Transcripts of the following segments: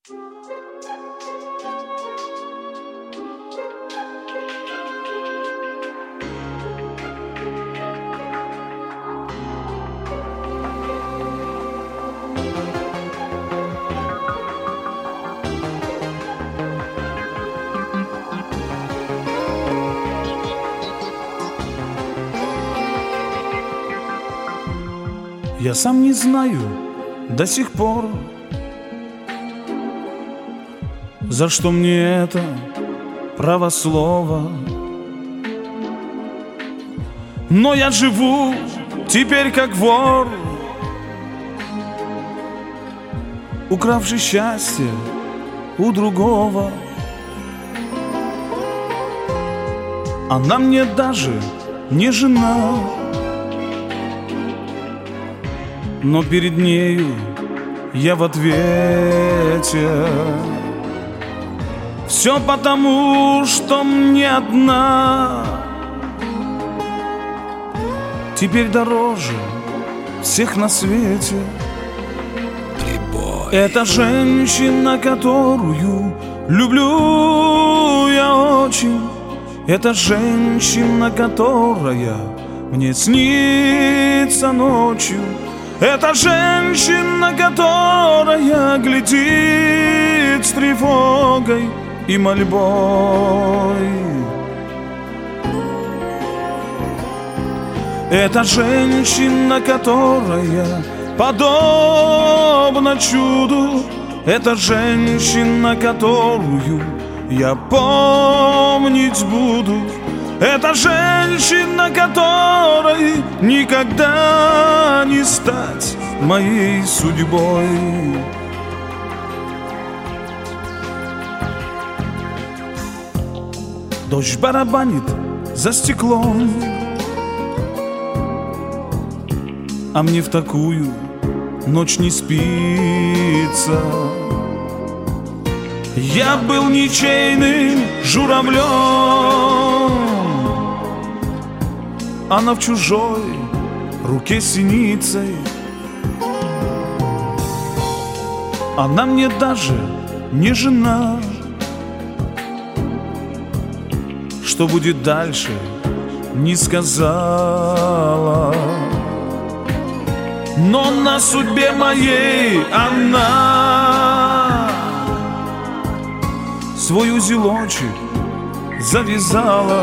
Я сам не знаю до сих пор, за что мне это право слова. Но я живу теперь как вор, укравший счастье у другого. Она мне даже не жена, но перед нею я в ответе. Все потому, что мне одна теперь дороже всех на свете. Это женщина, которую люблю я очень. Это женщина, которая мне снится ночью. Это женщина, которая глядит с тревогой и мольбой. Это женщина, которая подобна чуду. Это женщина, которую я помнить буду. Это женщина, которой никогда не стать моей судьбой. Дождь барабанит за стеклом, а мне в такую ночь не спится. Я был ничейным журавлем, она в чужой руке синицей. Она мне даже не жена. Что будет дальше, не сказала. Но на судьбе моей она свой узелочек завязала.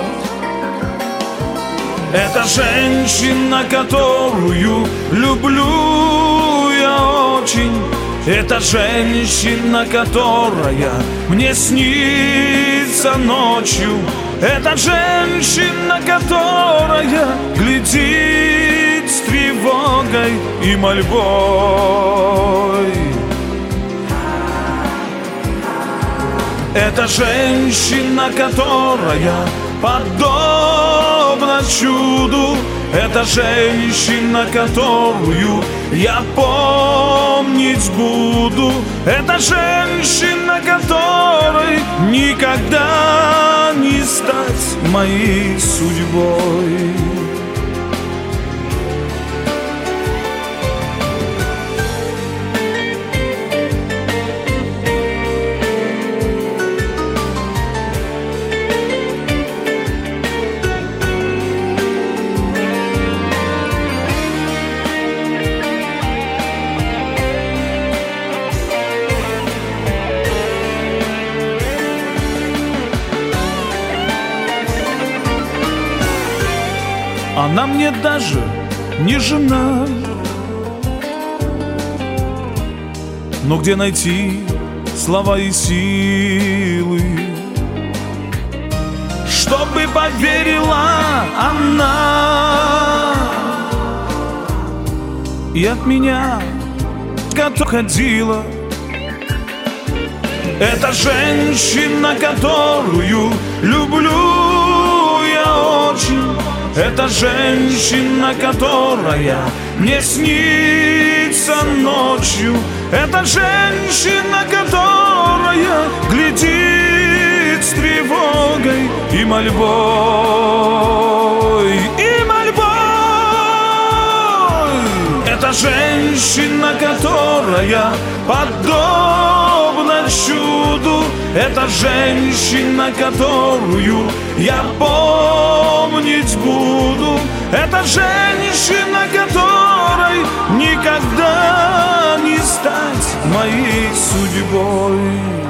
Это женщина, которую люблю я очень. Это женщина, которая мне снится ночью. Это женщина, которая глядит с тревогой и мольбой. Это женщина, которая подобна чуду. Это женщина, которую я помнить буду. Это женщина, которой никогда не стать моей судьбой. Она мне даже не жена. Но где найти слова и силы, чтобы поверила она и от меня ходила. Это женщина, которую люблю я очень. Это женщина, которая мне снится ночью. Это женщина, которая глядит с тревогой и мольбой. И мольбой. Это женщина, которая подобна Это женщина, которую я помнить буду. Это женщина, которой никогда не стать моей судьбой.